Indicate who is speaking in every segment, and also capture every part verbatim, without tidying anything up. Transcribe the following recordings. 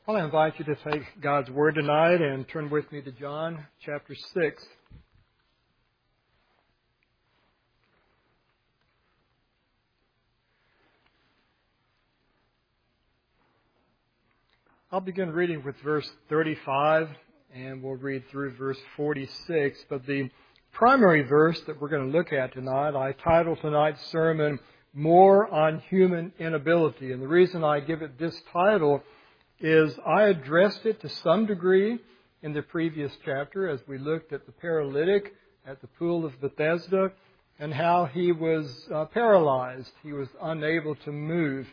Speaker 1: Well, I invite you to take God's Word tonight and turn with me to John chapter six. I'll begin reading with verse thirty-five, and we'll read through verse forty-six. But the primary verse that we're going to look at tonight, I titled tonight's sermon, More on Human Inability. And the reason I give it this title is I addressed it to some degree in the previous chapter as we looked at the paralytic at the pool of Bethesda and how he was uh, paralyzed. He was unable to move.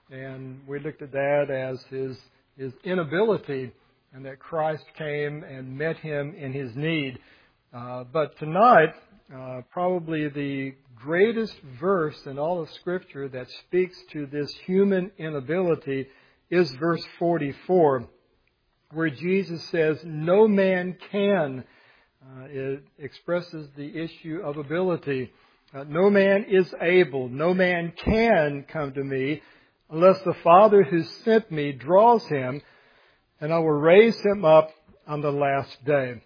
Speaker 1: And we looked at that as his, his inability, and that Christ came and met him in his need. Uh, but tonight, uh, probably the greatest verse in all of Scripture that speaks to this human inability is verse forty-four, where Jesus says, no man can. Uh, it expresses the issue of ability. Uh, no man is able, no man can come to me unless the Father who sent me draws him, and I will raise him up on the last day.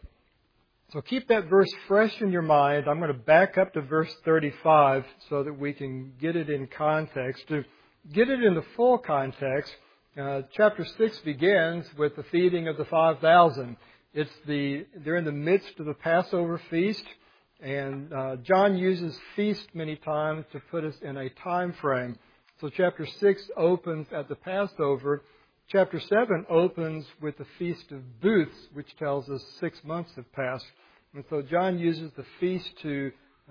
Speaker 1: So keep that verse fresh in your mind. I'm going to back up to verse thirty-five so that we can get it in context. To get it in the full context, Uh, chapter six begins with the feeding of the five thousand. It's the they're in the midst of the Passover feast, and uh, John uses feast many times to put us in a time frame. So chapter six opens at the Passover. Chapter seven opens with the Feast of Booths, which tells us six months have passed. And so John uses the feast to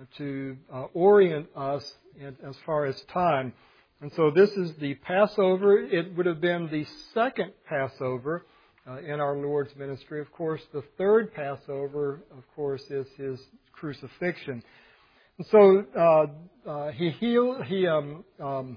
Speaker 1: to uh, orient us in, as far as time. And so this is the Passover. It would have been the second Passover uh, in our Lord's ministry. Of course, the third Passover, of course, is his crucifixion. And so uh, uh, he heal, he um, um,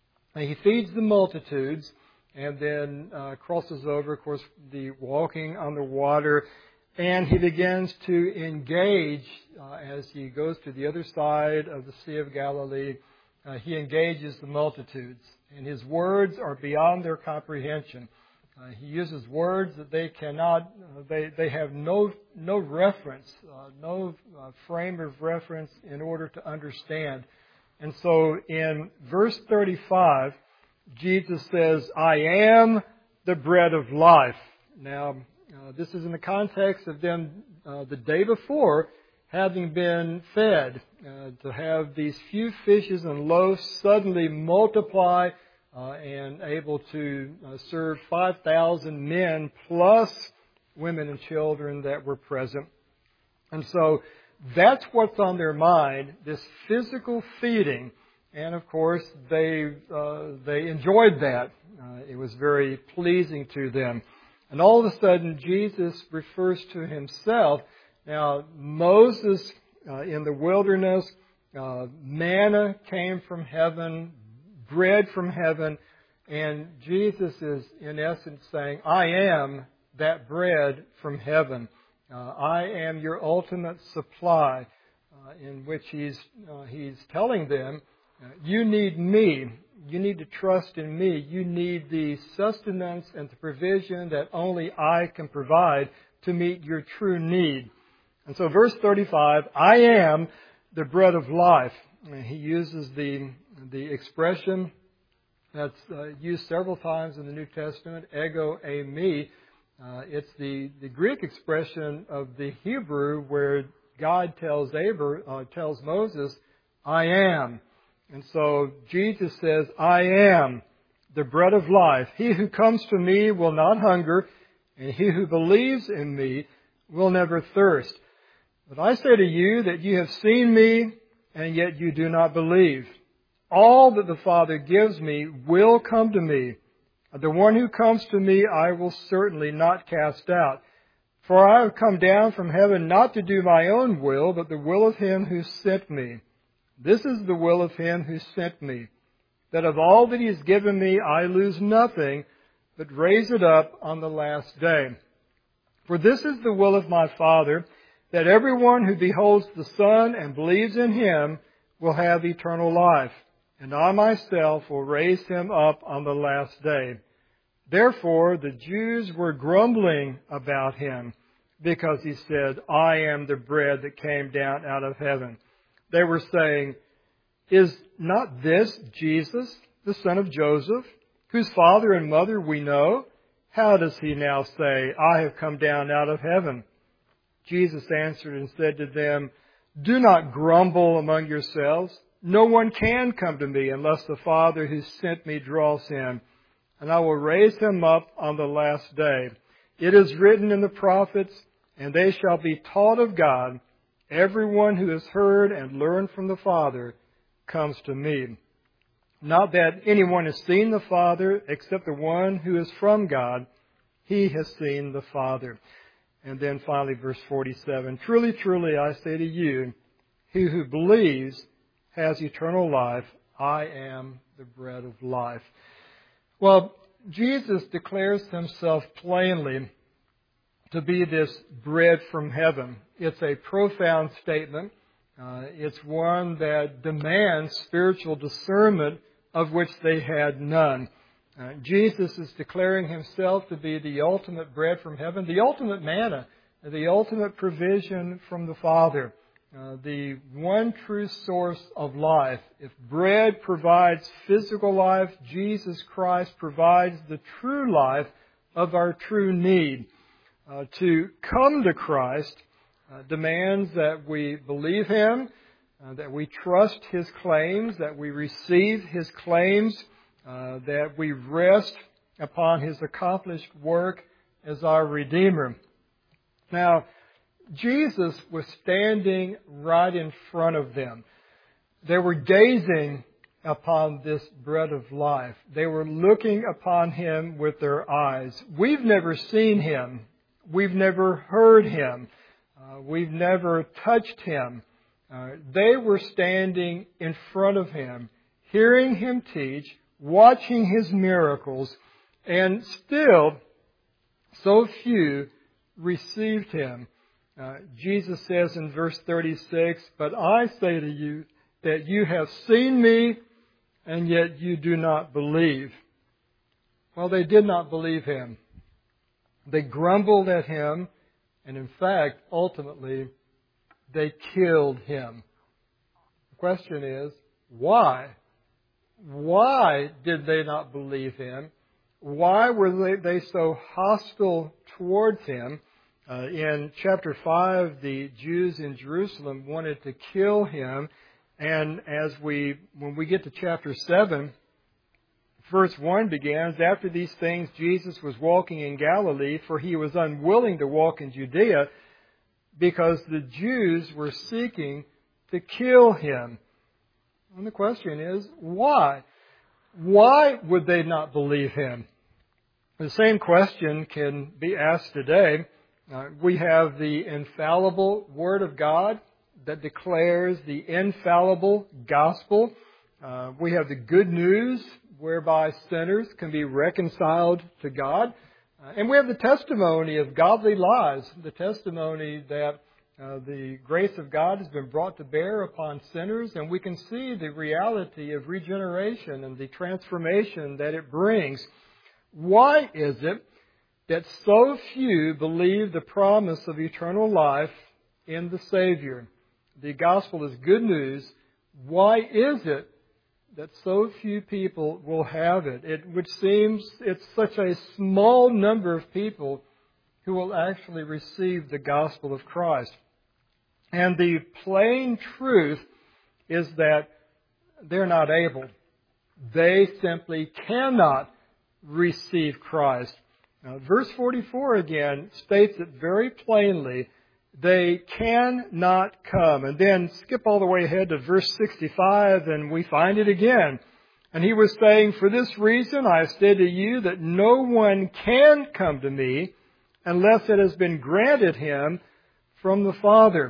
Speaker 1: he feeds the multitudes, and then uh, crosses over, of course, the walking on the water, and he begins to engage uh, as he goes to the other side of the Sea of Galilee. Uh, he engages the multitudes, and his words are beyond their comprehension. Uh, he uses words that they cannot, uh, they, they have no, no reference, uh, no uh, frame of reference in order to understand. And so in verse thirty-five, Jesus says, I am the bread of life. Now, uh, this is in the context of them uh, the day before having been fed, uh, to have these few fishes and loaves suddenly multiply uh, and able to uh, serve five thousand men plus women and children that were present. And so that's what's on their mind, this physical feeding. And of course, they uh, they enjoyed that. Uh, it was very pleasing to them. And all of a sudden, Jesus refers to himself. Now, Moses uh, in the wilderness, uh, manna came from heaven, bread from heaven, and Jesus is in essence saying, I am that bread from heaven. Uh, I am your ultimate supply, uh, in which he's, uh, he's telling them, uh, you need me. You need to trust in me. You need the sustenance and the provision that only I can provide to meet your true need. And so verse thirty-five, I am the bread of life. And he uses the the expression that's uh, used several times in the New Testament, ego eimi. Uh, it's the, the Greek expression of the Hebrew where God tells Abra, uh, tells Moses, I am. And so Jesus says, I am the bread of life. He who comes to me will not hunger, and he who believes in me will never thirst. But I say to you that you have seen me, and yet you do not believe. All that the Father gives me will come to me. The one who comes to me I will certainly not cast out. For I have come down from heaven not to do my own will, but the will of him who sent me. This is the will of him who sent me, that of all that he has given me I lose nothing, but raise it up on the last day. For this is the will of my Father, that everyone who beholds the Son and believes in him will have eternal life, and I myself will raise him up on the last day. Therefore, the Jews were grumbling about him because he said, I am the bread that came down out of heaven. They were saying, is not this Jesus, the son of Joseph, whose father and mother we know? How does he now say, I have come down out of heaven? Jesus answered and said to them, do not grumble among yourselves. No one can come to me unless the Father who sent me draws him, and I will raise him up on the last day. It is written in the prophets, and they shall be taught of God. Everyone who has heard and learned from the Father comes to me. Not that anyone has seen the Father, except the one who is from God. He has seen the Father. And then finally, verse forty-seven, truly, truly, I say to you, he who believes has eternal life. I am the bread of life. Well, Jesus declares himself plainly to be this bread from heaven. It's a profound statement. Uh, it's one that demands spiritual discernment, of which they had none. Uh, Jesus is declaring himself to be the ultimate bread from heaven, the ultimate manna, the ultimate provision from the Father, uh, the one true source of life. If bread provides physical life, Jesus Christ provides the true life of our true need. Uh, to come to Christ uh, demands that we believe him, uh, that we trust his claims, that we receive his claims, Uh, that we rest upon his accomplished work as our Redeemer. Now, Jesus was standing right in front of them. They were gazing upon this bread of life. They were looking upon him with their eyes. We've never seen him. We've never heard him. Uh, we've never touched him. Uh, they were standing in front of him, hearing him teach, watching his miracles, and still so few received him. Uh, Jesus says in verse thirty-six, but I say to you that you have seen me, and yet you do not believe. Well, they did not believe him. They grumbled at him, and in fact, ultimately, they killed him. The question is, why? Why did they not believe him? Why were they, they so hostile towards him? Uh, in chapter five, the Jews in Jerusalem wanted to kill him. And as we, when we get to chapter seven, verse one begins, after these things Jesus was walking in Galilee, for he was unwilling to walk in Judea, because the Jews were seeking to kill him. And the question is, why? Why would they not believe him? The same question can be asked today. Uh, we have the infallible Word of God that declares the infallible gospel. Uh, we have the good news whereby sinners can be reconciled to God. Uh, and we have the testimony of godly lives, the testimony that Uh, the grace of God has been brought to bear upon sinners, and we can see the reality of regeneration and the transformation that it brings. Why is it that so few believe the promise of eternal life in the Savior? The gospel is good news. Why is it that so few people will have it? It which seems it's such a small number of people who will actually receive the gospel of Christ. And the plain truth is that they're not able. They simply cannot receive Christ. Now, verse forty-four again states it very plainly. They cannot come. And then skip all the way ahead to verse sixty-five and we find it again. And he was saying, for this reason I say to you that no one can come to me unless it has been granted him from the Father.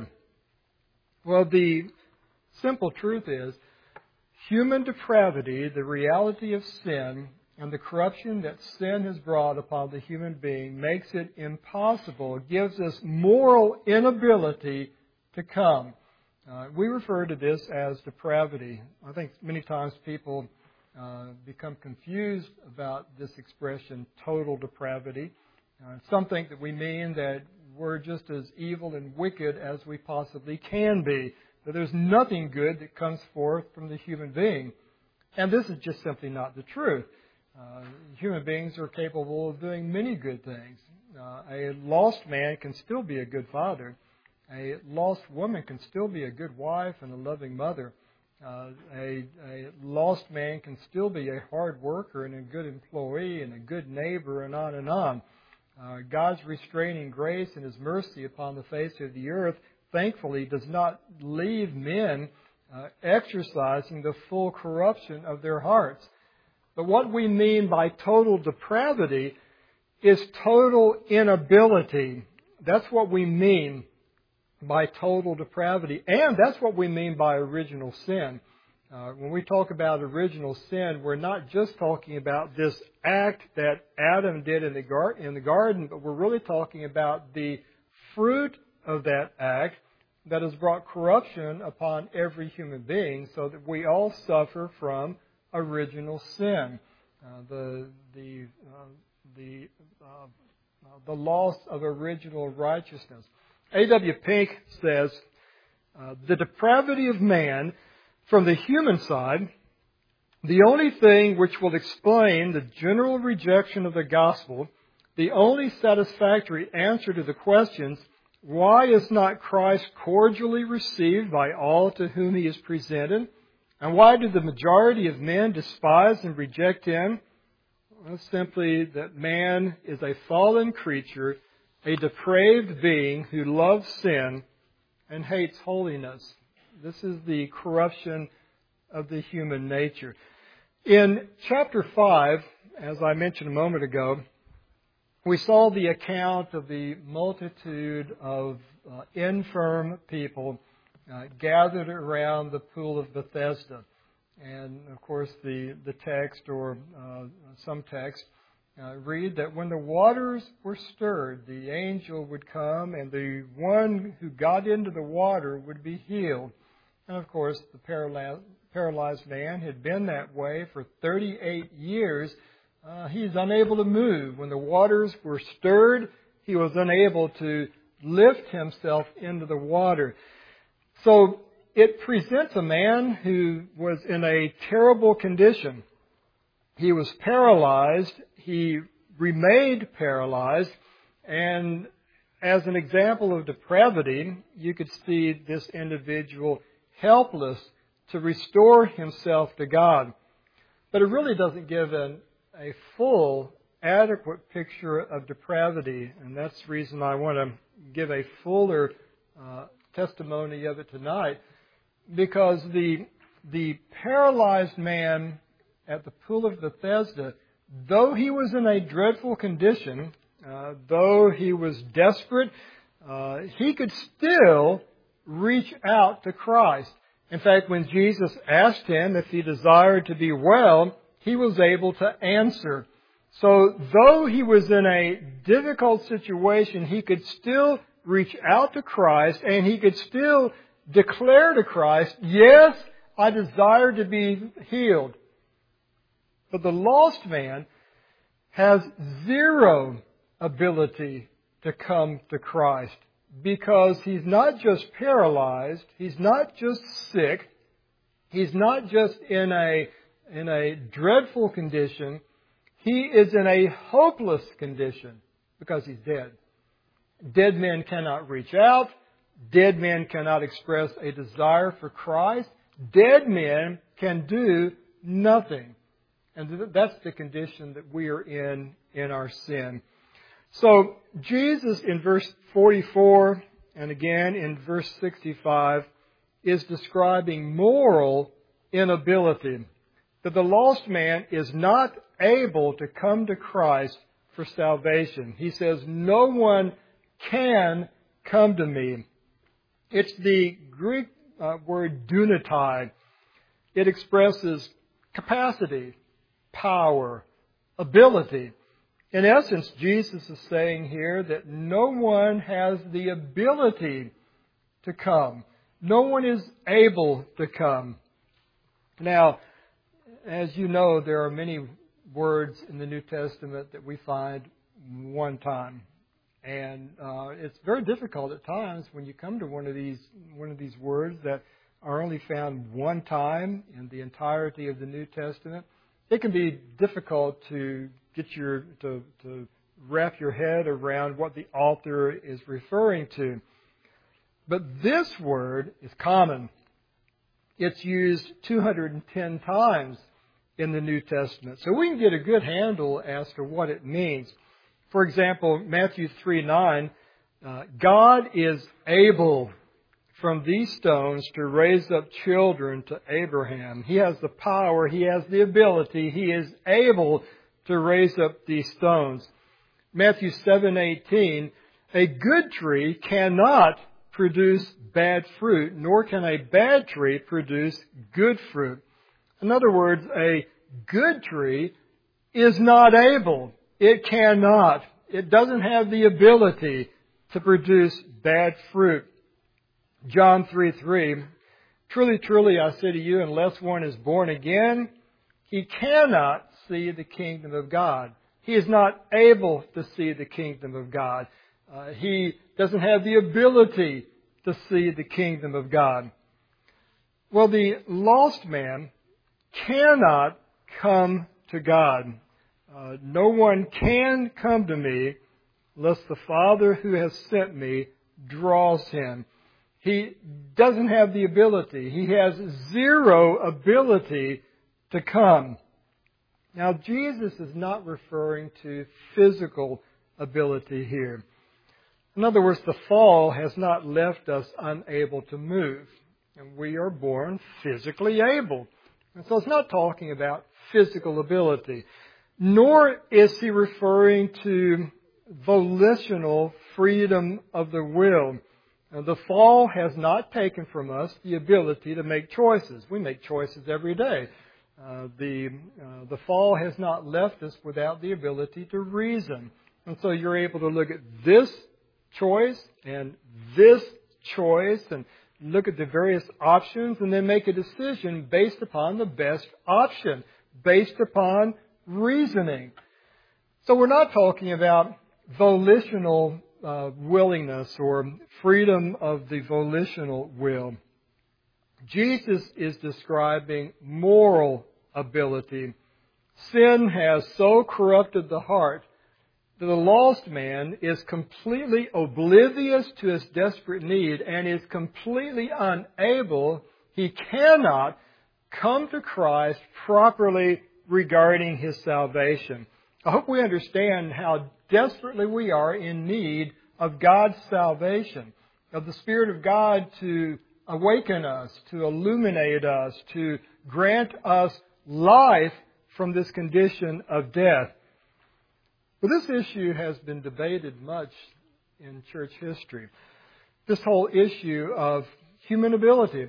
Speaker 1: Well, the simple truth is, human depravity, the reality of sin, and the corruption that sin has brought upon the human being makes it impossible, gives us moral inability to come. Uh, we refer to this as depravity. I think many times people uh, become confused about this expression, total depravity. Uh, some think that we mean that we're just as evil and wicked as we possibly can be, that there's nothing good that comes forth from the human being. And this is just simply not the truth. Uh, human beings are capable of doing many good things. Uh, a lost man can still be a good father. A lost woman can still be a good wife and a loving mother. Uh, a, a lost man can still be a hard worker and a good employee and a good neighbor, and on and on. Uh, God's restraining grace and His mercy upon the face of the earth, thankfully, does not leave men uh, exercising the full corruption of their hearts. But what we mean by total depravity is total inability. That's what we mean by total depravity. And that's what we mean by original sin. Uh, when we talk about original sin, we're not just talking about this act that Adam did in the, gar- in the garden, but we're really talking about the fruit of that act that has brought corruption upon every human being, so that we all suffer from original sin, uh, the the uh, the uh, the loss of original righteousness. A W Pink says, uh, the depravity of man from the human side, the only thing which will explain the general rejection of the gospel, the only satisfactory answer to the questions, why is not Christ cordially received by all to whom He is presented? And why do the majority of men despise and reject Him? Well, simply that man is a fallen creature, a depraved being who loves sin and hates holiness. This is the corruption of the human nature. In chapter five, as I mentioned a moment ago, we saw the account of the multitude of uh, infirm people uh, gathered around the pool of Bethesda. And, of course, the, the text, or uh, some text, uh, read that when the waters were stirred, the angel would come and the one who got into the water would be healed. And, of course, the paralyzed, paralyzed man had been that way for thirty-eight years. Uh, he's unable to move. When the waters were stirred, he was unable to lift himself into the water. So it presents a man who was in a terrible condition. He was paralyzed. He remained paralyzed. And as an example of depravity, you could see this individual helpless to restore himself to God. But it really doesn't give an a full, adequate picture of depravity, and that's the reason I want to give a fuller uh, testimony of it tonight, because the the paralyzed man at the pool of Bethesda, though he was in a dreadful condition, uh, though he was desperate, uh, he could still reach out to Christ. In fact, when Jesus asked him if he desired to be well, he was able to answer. So though he was in a difficult situation, he could still reach out to Christ, and he could still declare to Christ, yes, I desire to be healed. But the lost man has zero ability to come to Christ, because he's not just paralyzed, he's not just sick, he's not just in a in a dreadful condition, he is in a hopeless condition because he's dead. Dead men cannot reach out. Dead men cannot express a desire for Christ. Dead men can do nothing. And that's the condition that we are in in our sin. So Jesus in verse forty-four and again in verse sixty-five is describing moral inability. That the lost man is not able to come to Christ for salvation. He says, no one can come to me. It's the Greek uh, word dunatai. It expresses capacity, power, ability. In essence, Jesus is saying here that no one has the ability to come. No one is able to come. Now, as you know, there are many words in the New Testament that we find one time. And uh, it's very difficult at times when you come to one of these one of these words that are only found one time in the entirety of the New Testament. It can be difficult to get your to, to wrap your head around what the author is referring to. But this word is common. It's used two hundred ten times in the New Testament. So we can get a good handle as to what it means. For example, Matthew three nine, uh, God is able from these stones to raise up children to Abraham. He has the power, He has the ability, He is able to raise up these stones. Matthew seven eighteen, a good tree cannot produce bad fruit, nor can a bad tree produce good fruit. In other words, a good tree is not able. It cannot. It doesn't have the ability to produce bad fruit. John three three, truly, truly, I say to you, unless one is born again, he cannot see the kingdom of God. He is not able to see the kingdom of God. Uh, he doesn't have the ability to see the kingdom of God. Well, the lost man cannot come to God. Uh, no one can come to me unless the Father who has sent me draws him. He doesn't have the ability. He has zero ability to come. Now, Jesus is not referring to physical ability here. In other words, the fall has not left us unable to move. And we are born physically able. And so it's not talking about physical ability. Nor is he referring to volitional freedom of the will. Now, the fall has not taken from us the ability to make choices. We make choices every day. Uh, the uh, the fall has not left us without the ability to reason. And so you're able to look at this choice and this choice and look at the various options and then make a decision based upon the best option, based upon reasoning. So we're not talking about volitional uh, willingness or freedom of the volitional will. Jesus is describing moral ability. Sin has so corrupted the heart that the lost man is completely oblivious to his desperate need and is completely unable, he cannot come to Christ properly regarding his salvation. I hope we understand how desperately we are in need of God's salvation, of the Spirit of God to awaken us, to illuminate us, to grant us life from this condition of death. Well, this issue has been debated much in church history. This whole issue of human ability,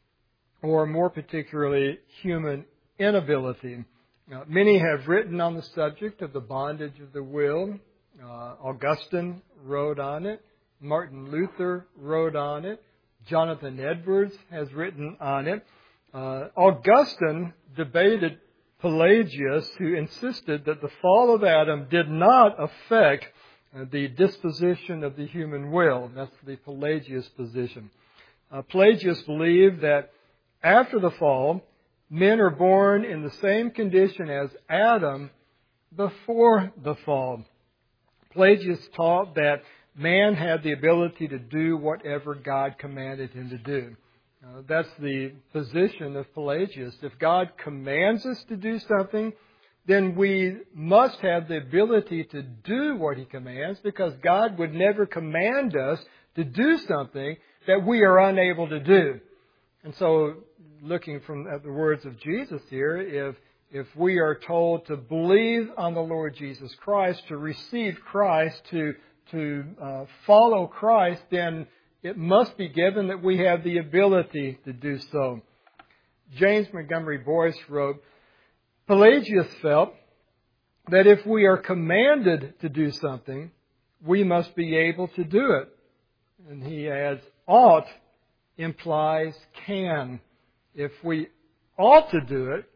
Speaker 1: or more particularly, human inability. Uh, many have written on the subject of the bondage of the will. Uh, Augustine wrote on it. Martin Luther wrote on it. Jonathan Edwards has written on it. Uh, Augustine debated Pelagius, who insisted that the fall of Adam did not affect uh, the disposition of the human will. That's the Pelagius position. Uh, Pelagius believed that after the fall, men are born in the same condition as Adam before the fall. Pelagius taught that man had the ability to do whatever God commanded him to do. Uh, that's the position of Pelagius. If God commands us to do something, then we must have the ability to do what He commands, because God would never command us to do something that we are unable to do. And so, looking from at the words of Jesus here, if if we are told to believe on the Lord Jesus Christ, to receive Christ, to to uh, follow Christ, then it must be given that we have the ability to do so. James Montgomery Boyce wrote, Pelagius felt that if we are commanded to do something, we must be able to do it. And he adds, ought implies can. If we ought to do it,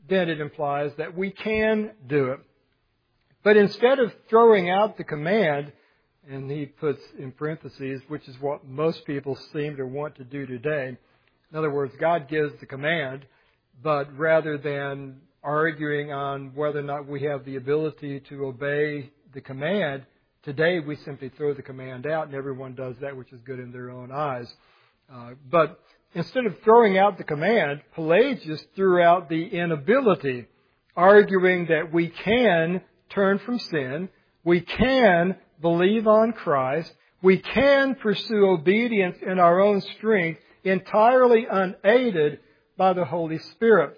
Speaker 1: then it implies that we can do it. But instead of throwing out the command, and he puts in parentheses, which is what most people seem to want to do today. In other words, God gives the command, but rather than arguing on whether or not we have the ability to obey the command, today we simply throw the command out and everyone does that which is good in their own eyes. Uh, but instead of throwing out the command, Pelagius threw out the inability, arguing that we can turn from sin, we can believe on Christ, we can pursue obedience in our own strength, entirely unaided by the Holy Spirit.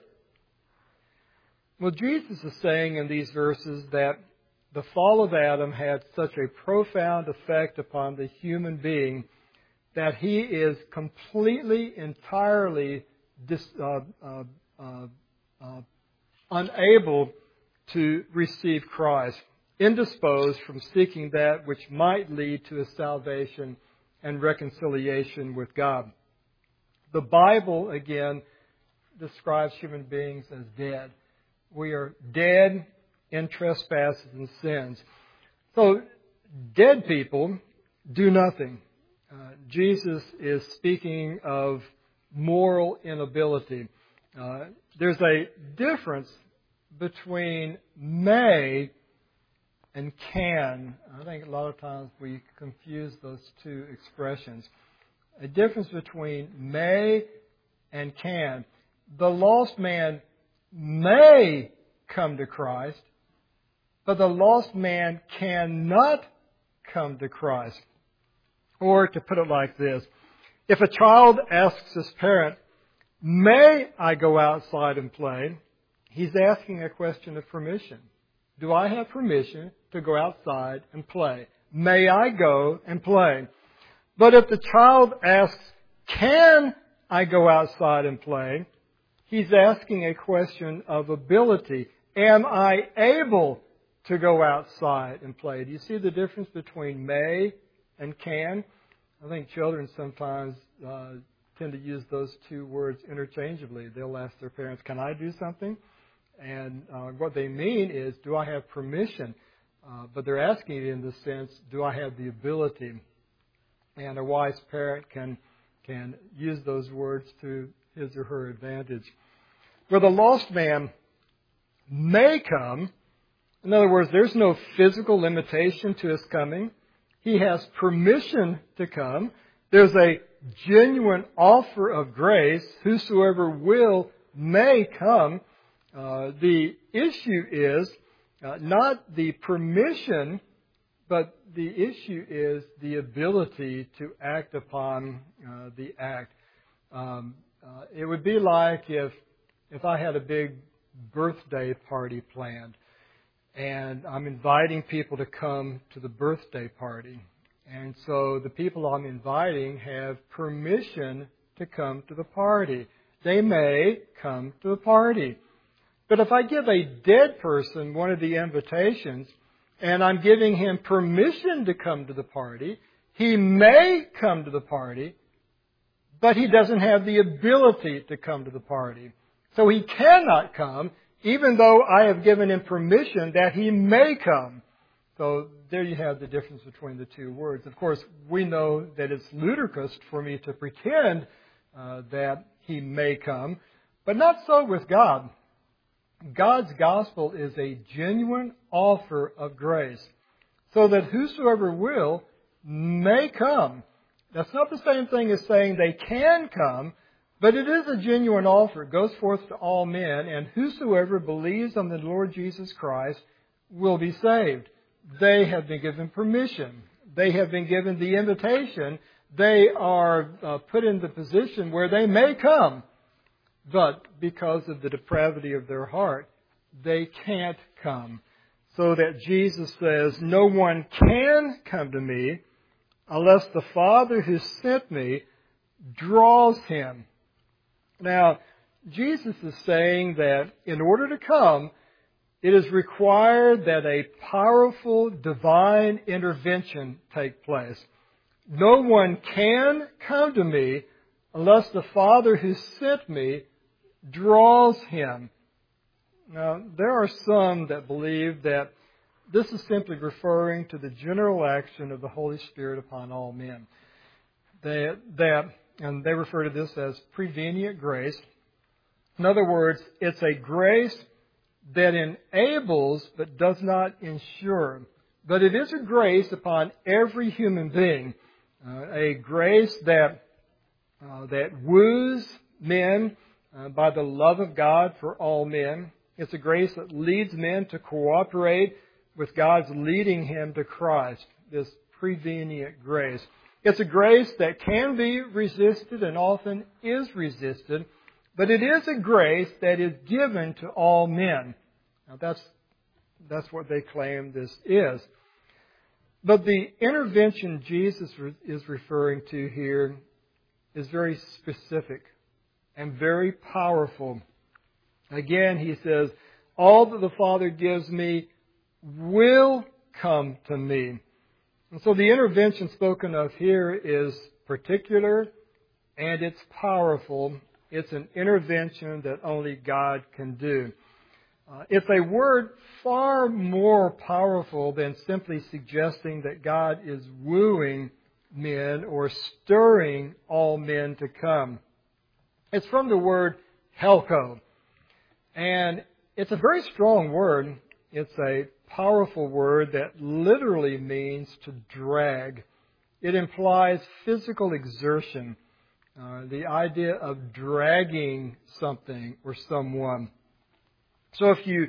Speaker 1: Well, Jesus is saying in these verses that the fall of Adam had such a profound effect upon the human being that he is completely, entirely dis, uh, uh, uh, uh, unable to receive Christ, indisposed from seeking that which might lead to a salvation and reconciliation with God. The Bible, again, describes human beings as dead. We are dead in trespasses and sins. So, dead people do nothing. Uh, Jesus is speaking of moral inability. Uh, there's a difference between may and can. I think a lot of times we confuse those two expressions. A difference between may and can. The lost man may come to Christ, but the lost man cannot come to Christ. Or to put it like this, if a child asks his parent, may I go outside and play? He's asking a question of permission. Do I have permission to go outside and play? May I go and play? But if the child asks, can I go outside and play? He's asking a question of ability. Am I able to go outside and play? Do you see the difference between may and can? I think children sometimes uh, tend to use those two words interchangeably. They'll ask their parents, can I do something? And uh, what they mean is, do I have permission? Uh, but they're asking it in the sense, do I have the ability? And a wise parent can can use those words to his or her advantage. Where the lost man may come, in other words, there's no physical limitation to his coming. He has permission to come. There's a genuine offer of grace. Whosoever will may come. Uh, the issue is uh, not the permission, but the issue is the ability to act upon uh, the act. Um, uh, it would be like if if I had a big birthday party planned, and I'm inviting people to come to the birthday party. And so the people I'm inviting have permission to come to the party. They may come to the party. But if I give a dead person one of the invitations, and I'm giving him permission to come to the party, he may come to the party, but he doesn't have the ability to come to the party. So he cannot come, even though I have given him permission that he may come. So there you have the difference between the two words. Of course, we know that it's ludicrous for me to pretend uh, that he may come, but not so with God. God's gospel is a genuine offer of grace, so that whosoever will may come. That's not the same thing as saying they can come, but it is a genuine offer. It goes forth to all men, and whosoever believes on the Lord Jesus Christ will be saved. They have been given permission. They have been given the invitation. They are uh, put in the position where they may come. But because of the depravity of their heart, they can't come. So that Jesus says, no one can come to me unless the Father who sent me draws him. Now, Jesus is saying that in order to come, it is required that a powerful divine intervention take place. No one can come to me unless the Father who sent me draws him. Now, there are some that believe that this is simply referring to the general action of the Holy Spirit upon all men. They, that, and they refer to this as prevenient grace. In other words, it's a grace that enables but does not ensure. But it is a grace upon every human being. Uh, a grace that uh, that woos men uh, by the love of God for all men. It's a grace that leads men to cooperate with God's leading him to Christ, this prevenient grace. It's a grace that can be resisted and often is resisted, but it is a grace that is given to all men. Now that's, that's what they claim this is. But the intervention Jesus is referring to here is very specific and very powerful. Again, he says, all that the Father gives me will come to me. And so the intervention spoken of here is particular and it's powerful. It's an intervention that only God can do. Uh, it's a word far more powerful than simply suggesting that God is wooing men or stirring all men to come. It's from the word helko. And it's a very strong word. It's a powerful word that literally means to drag. It implies physical exertion, uh, the idea of dragging something or someone. So if you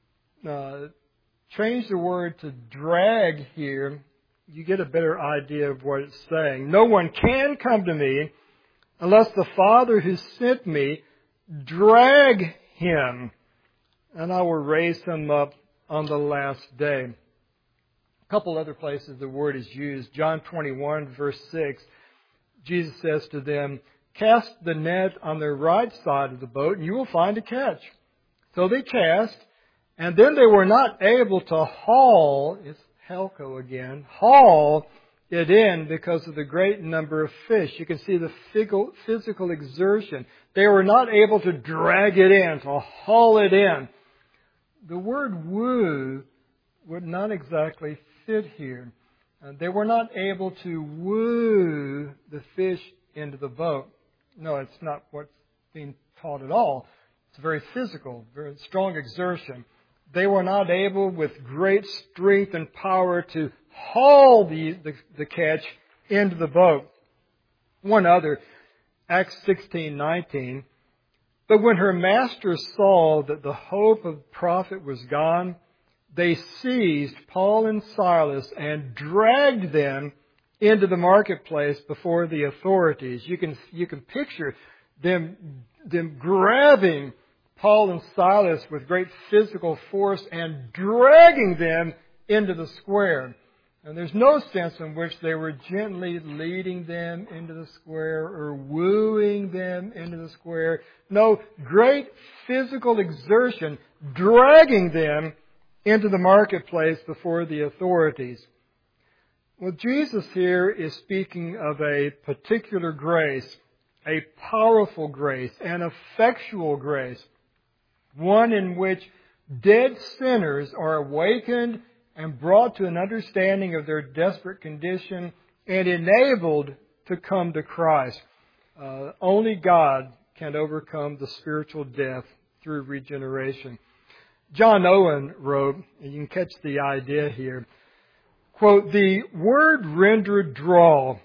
Speaker 1: uh, change the word to drag here, you get a better idea of what it's saying. No one can come to me unless the Father who sent me drag him, and I will raise him up on the last day. A couple other places the word is used. John twenty-one, verse six, Jesus says to them, cast the net on the right side of the boat and you will find a catch. So they cast, and then they were not able to haul, it's helko again, haul it in because of the great number of fish. You can see the physical exertion. They were not able to drag it in, to haul it in. The word woo would not exactly fit here. Uh, they were not able to woo the fish into the boat. No, it's not what's being taught at all. It's very physical, very strong exertion. They were not able with great strength and power to haul the, the, the catch into the boat. One other, Acts sixteen nineteen. But when her masters saw that the hope of profit was gone, they seized Paul and Silas and dragged them into the marketplace before the authorities. You can, you can picture them, them grabbing Paul and Silas with great physical force and dragging them into the square. And there's no sense in which they were gently leading them into the square or wooing them into the square. No, great physical exertion dragging them into the marketplace before the authorities. Well, Jesus here is speaking of a particular grace, a powerful grace, an effectual grace, one in which dead sinners are awakened and brought to an understanding of their desperate condition and enabled to come to Christ. Uh, only God can overcome the spiritual death through regeneration. John Owen wrote, and you can catch the idea here, quote, the word rendered draw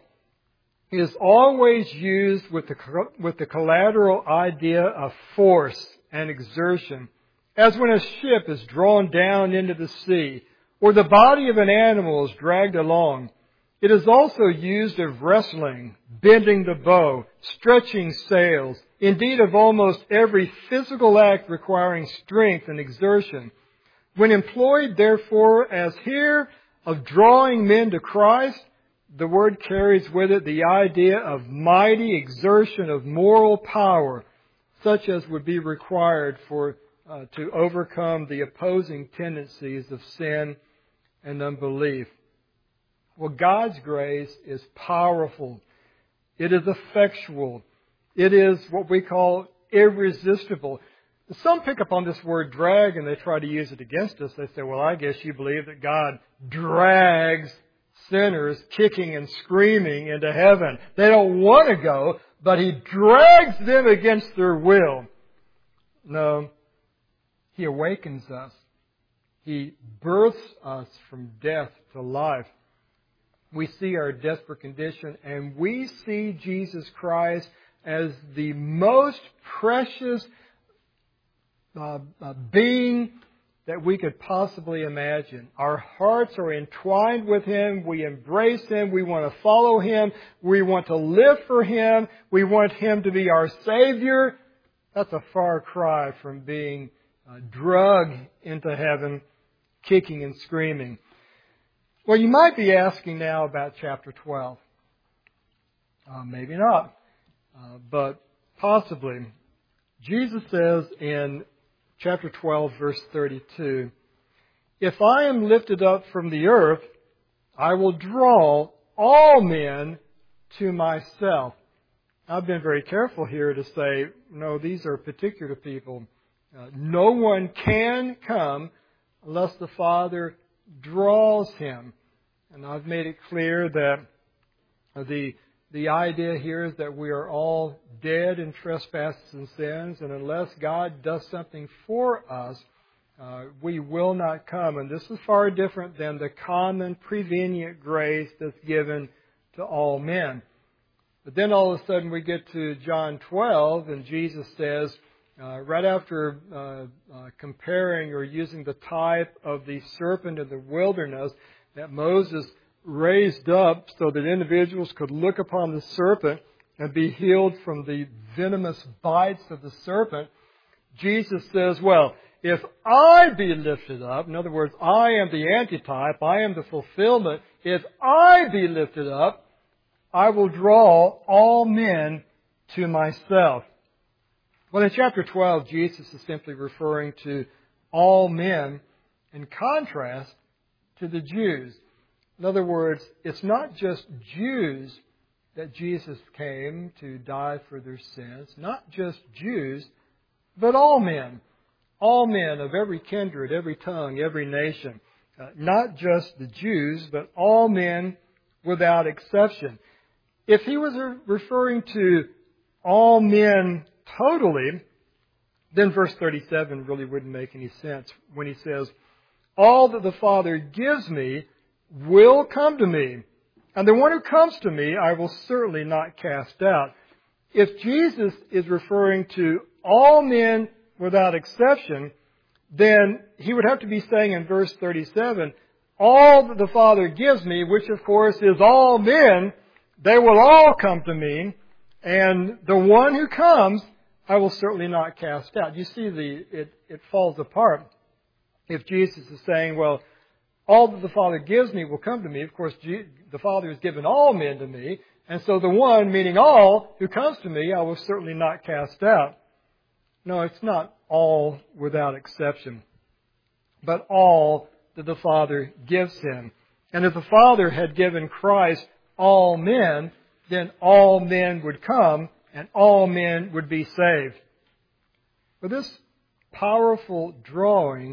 Speaker 1: is always used with the, with the collateral idea of force and exertion, as when a ship is drawn down into the sea, or the body of an animal is dragged along. It is also used of wrestling, bending the bow, stretching sails, indeed of almost every physical act requiring strength and exertion. When employed, therefore, as here, of drawing men to Christ, the word carries with it the idea of mighty exertion of moral power, such as would be required for uh, to overcome the opposing tendencies of sin and unbelief. Well, God's grace is powerful. It is effectual. It is what we call irresistible. Some pick up on this word drag and they try to use it against us. They say, well, I guess you believe that God drags sinners kicking and screaming into heaven. They don't want to go, but He drags them against their will. No, He awakens us. He births us from death to life. We see our desperate condition and we see Jesus Christ as the most precious uh, uh, being that we could possibly imagine. Our hearts are entwined with Him. We embrace Him. We want to follow Him. We want to live for Him. We want Him to be our Savior. That's a far cry from being uh, drugged into heaven, kicking and screaming. Well, you might be asking now about chapter twelve. Uh, maybe not, uh, but possibly. Jesus says in chapter twelve, verse thirty-two, "If I am lifted up from the earth, I will draw all men to myself." I've been very careful here to say, no, these are particular people. Uh, no one can come unless the Father draws him. And I've made it clear that the the idea here is that we are all dead in trespasses and sins, and unless God does something for us, uh, we will not come. And this is far different than the common prevenient grace that's given to all men. But then all of a sudden we get to John twelve, and Jesus says, uh, right after uh, uh, comparing or using the type of the serpent in the wilderness that Moses raised up so that individuals could look upon the serpent and be healed from the venomous bites of the serpent, Jesus says, well, if I be lifted up, in other words, I am the antitype, I am the fulfillment, if I be lifted up, I will draw all men to myself. Well, in chapter twelve, Jesus is simply referring to all men in contrast to the Jews. In other words, it's not just Jews that Jesus came to die for their sins, not just Jews, but all men. All men of every kindred, every tongue, every nation. Uh, not just the Jews, but all men without exception. If he was referring to all men totally, then verse thirty-seven really wouldn't make any sense when he says, "All that the Father gives me will come to me, and the one who comes to me I will certainly not cast out." If Jesus is referring to all men without exception, then he would have to be saying in verse thirty-seven, "All that the Father gives me," which of course is all men, "they will all come to me, and the one who comes I will certainly not cast out." You see, the it, it falls apart. If Jesus is saying, well, all that the Father gives me will come to me, of course, the Father has given all men to me, and so the one, meaning all, who comes to me, I will certainly not cast out. No, it's not all without exception, but all that the Father gives him. And if the Father had given Christ all men, then all men would come and all men would be saved. But this powerful drawing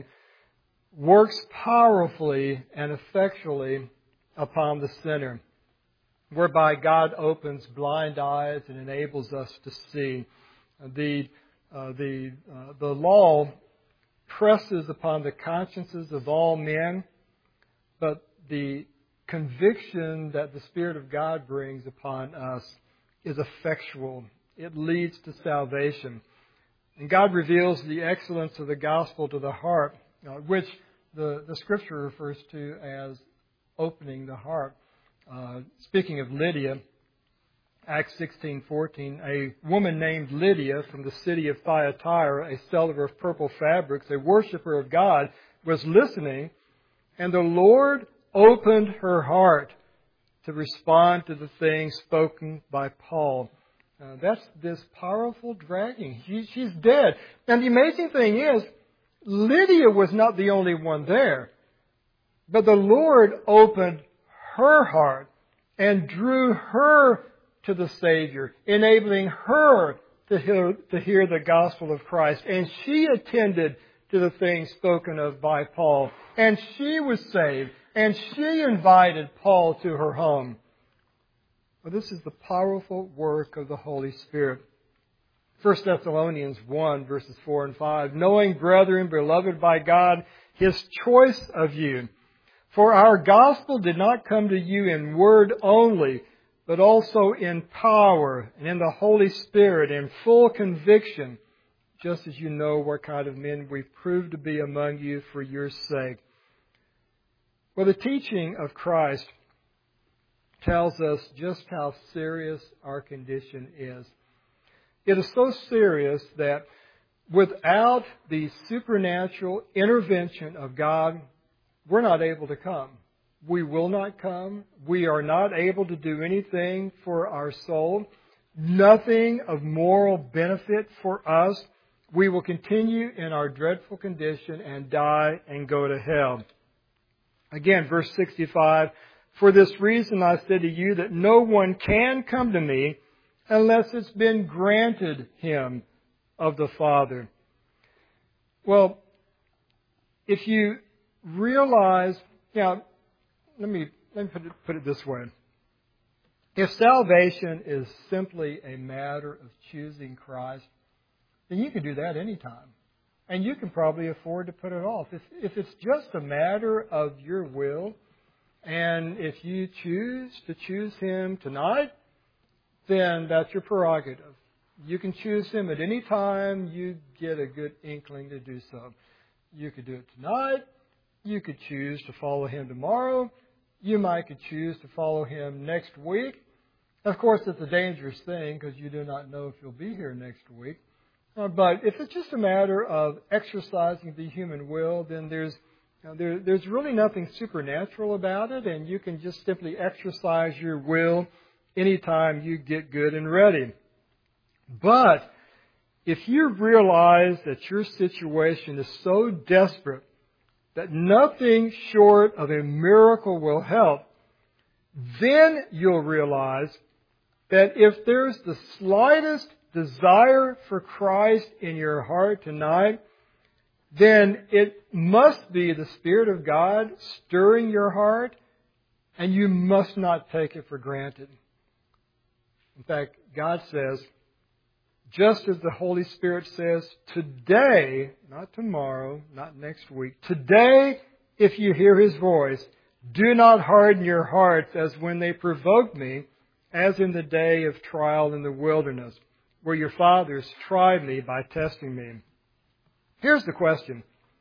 Speaker 1: works powerfully and effectually upon the sinner, whereby God opens blind eyes and enables us to see. The uh, the uh, the law presses upon the consciences of all men, but the conviction that the Spirit of God brings upon us is effectual. It leads to salvation. And God reveals the excellence of the gospel to the heart, uh, which the, the Scripture refers to as opening the heart. Uh, speaking of Lydia, Acts sixteen fourteen, a woman named Lydia from the city of Thyatira, a seller of purple fabrics, a worshiper of God, was listening, and the Lord opened her heart to respond to the things spoken by Paul. Uh, that's this powerful dragging. She, she's dead. And the amazing thing is, Lydia was not the only one there. But the Lord opened her heart and drew her to the Savior, enabling her to hear, to hear the gospel of Christ. And she attended to the things spoken of by Paul. And she was saved. And she invited Paul to her home. Well, this is the powerful work of the Holy Spirit. First Thessalonians one, verses four and five. Knowing, brethren, beloved by God, His choice of you. For our gospel did not come to you in word only, but also in power and in the Holy Spirit, in full conviction, just as you know what kind of men we've proved to be among you for your sake. Well, the teaching of Christ tells us just how serious our condition is. It is so serious that without the supernatural intervention of God, we're not able to come. We will not come. We are not able to do anything for our soul. Nothing of moral benefit for us. We will continue in our dreadful condition and die and go to hell. Again, verse sixty-five, for this reason I said to you that no one can come to me unless it's been granted him of the Father. Well, if you realize, now, let me, let me put it, put it this way. If salvation is simply a matter of choosing Christ, then you can do that anytime. And you can probably afford to put it off. If, if it's just a matter of your will, and if you choose to choose Him tonight, then that's your prerogative. You can choose Him at any time you get a good inkling to do so. You could do it tonight. You could choose to follow Him tomorrow. You might could choose to follow Him next week. Of course, it's a dangerous thing because you do not know if you'll be here next week. Uh, but if it's just a matter of exercising the human will, then there's you know, there, there's really nothing supernatural about it, and you can just simply exercise your will anytime you get good and ready. But if you realize that your situation is so desperate that nothing short of a miracle will help, then you'll realize that if there's the slightest desire for Christ in your heart tonight, then it must be the Spirit of God stirring your heart, and you must not take it for granted. In fact, God says, just as the Holy Spirit says, today, not tomorrow, not next week, today, if you hear His voice, do not harden your hearts as when they provoked me, as in the day of trial in the wilderness, where your fathers tried me by testing me. Here's the question.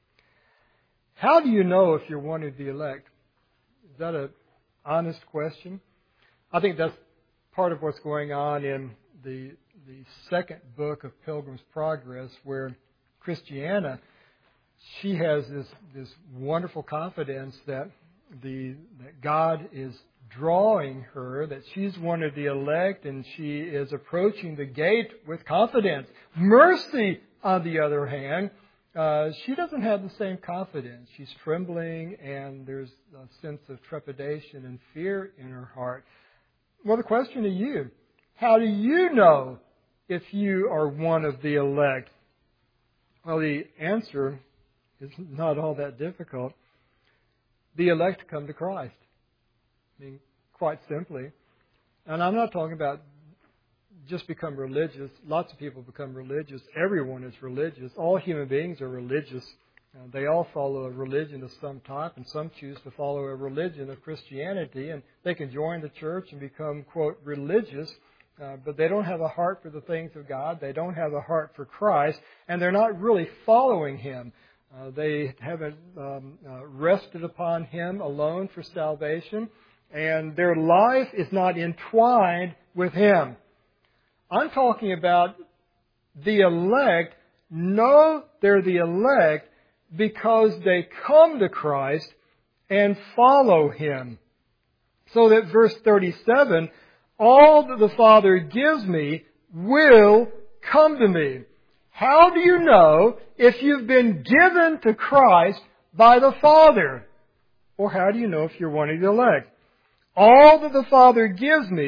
Speaker 1: How do you know if you're one of the elect? Is that an honest question? I think that's part of what's going on in the the second book of Pilgrim's Progress, where Christiana, she has this, this wonderful confidence that the that God is drawing her, that she's one of the elect, and she is approaching the gate with confidence. Mercy, on the other hand, uh, she doesn't have the same confidence. She's trembling, and there's a sense of trepidation and fear in her heart. Well, the question to you, how do you know if you are one of the elect? Well, the answer is not all that difficult. The elect come to Christ. I mean, quite simply. And I'm not talking about just become religious. Lots of people become religious. Everyone is religious. All human beings are religious. Uh, they all follow a religion of some type, and some choose to follow a religion of Christianity, and they can join the church and become, quote, religious, uh, but they don't have a heart for the things of God. They don't have a heart for Christ, and they're not really following Him. Uh, they haven't um, uh, rested upon Him alone for salvation, and their life is not entwined with Him. I'm talking about the elect. Know they're the elect because they come to Christ and follow Him. So that verse thirty-seven, all that the Father gives me will come to me. How do you know if you've been given to Christ by the Father? Or how do you know if you're one of the elect? All that the Father gives me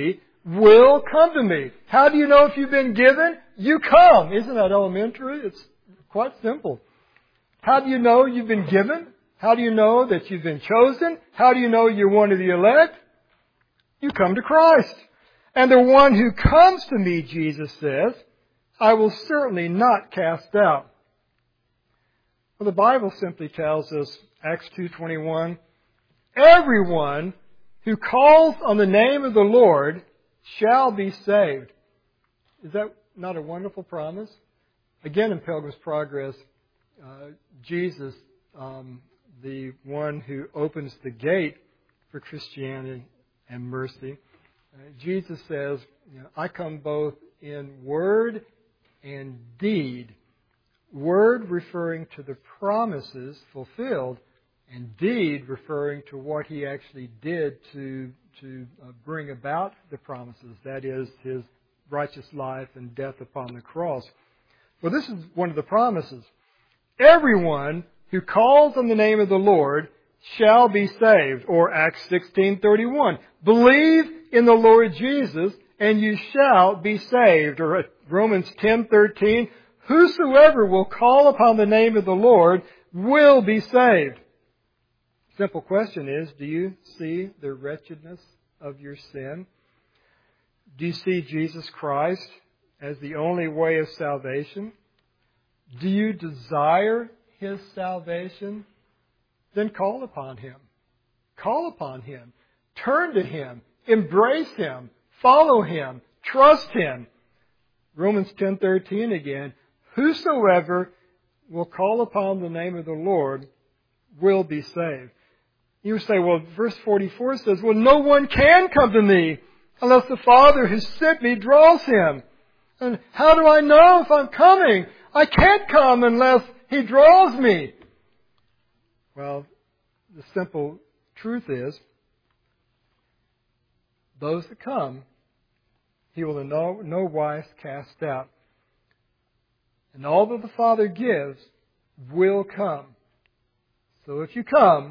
Speaker 1: will come to me. How do you know if you've been given? You come. Isn't that elementary? It's quite simple. How do you know you've been given? How do you know that you've been chosen? How do you know you're one of the elect? You come to Christ. And the one who comes to me, Jesus says, I will certainly not cast out. Well, the Bible simply tells us, Acts two twenty-one, everyone who calls on the name of the Lord shall be saved. Is that not a wonderful promise? Again, in Pilgrim's Progress, uh, Jesus, um, the one who opens the gate for Christianity and mercy, uh, Jesus says, you know, I come both in word and deed. Word referring to the promises fulfilled, and deed referring to what He actually did to to uh, bring about the promises. That is, His righteous life and death upon the cross. Well, this is one of the promises. Everyone who calls on the name of the Lord shall be saved. Or Acts sixteen thirty-one. Believe in the Lord Jesus and you shall be saved. Or Romans ten thirteen. Whosoever will call upon the name of the Lord will be saved. Simple question is, do you see the wretchedness of your sin? Do you see Jesus Christ as the only way of salvation? Do you desire His salvation? Then call upon Him. Call upon Him. Turn to Him. Embrace Him. Follow Him. Trust Him. Romans ten thirteen again. Whosoever will call upon the name of the Lord will be saved. You say, well, verse forty-four says, well, no one can come to me unless the Father who sent me draws him. And how do I know if I'm coming? I can't come unless He draws me. Well, the simple truth is, those that come, He will in no, no wise cast out. And all that the Father gives will come. So if you come,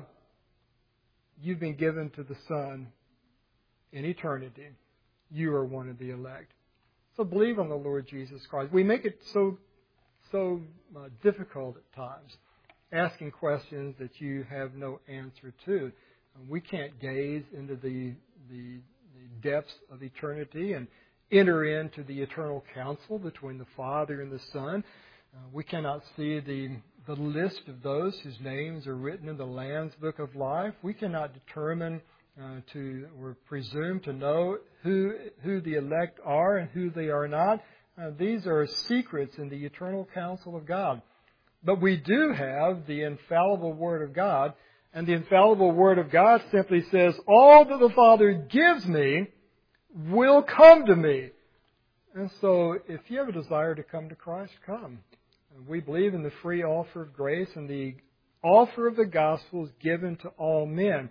Speaker 1: you've been given to the Son in eternity. You are one of the elect. So believe on the Lord Jesus Christ. We make it so so uh, difficult at times, asking questions that you have no answer to. We can't gaze into the, the, the depths of eternity and enter into the eternal counsel between the Father and the Son. Uh, we cannot see the, the list of those whose names are written in the Lamb's Book of Life. We cannot determine uh, to or presume to know who, who the elect are and who they are not. Uh, these are secrets in the eternal counsel of God. But we do have the infallible Word of God, and the infallible Word of God simply says, all that the Father gives me will come to me. And so, if you have a desire to come to Christ, come. We believe in the free offer of grace, and the offer of the gospel is given to all men.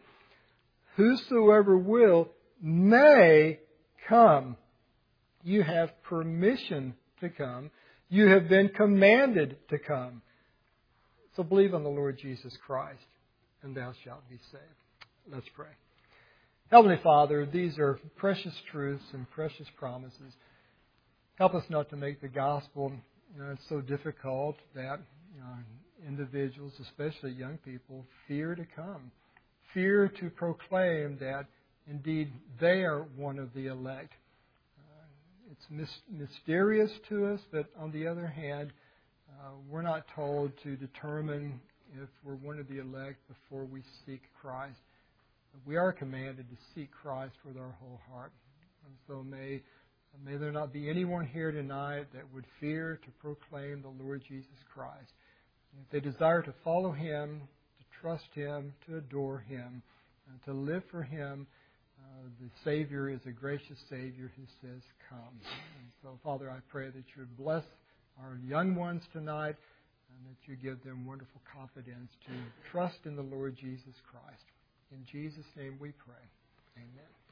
Speaker 1: Whosoever will may come. You have permission to come. You have been commanded to come. So believe on the Lord Jesus Christ, and thou shalt be saved. Let's pray. Heavenly Father, these are precious truths and precious promises. Help us not to make the gospel you know, so difficult that you know, individuals, especially young people, fear to come. Fear to proclaim that indeed they are one of the elect. Uh, it's mis- mysterious to us, but on the other hand, uh, we're not told to determine if we're one of the elect before we seek Christ. We are commanded to seek Christ with our whole heart. And so may, may there not be anyone here tonight that would fear to proclaim the Lord Jesus Christ. If they desire to follow Him, to trust Him, to adore Him, and to live for Him, uh, the Savior is a gracious Savior who says, come. And so, Father, I pray that you would bless our young ones tonight, and that you give them wonderful confidence to trust in the Lord Jesus Christ. In Jesus' name we pray. Amen.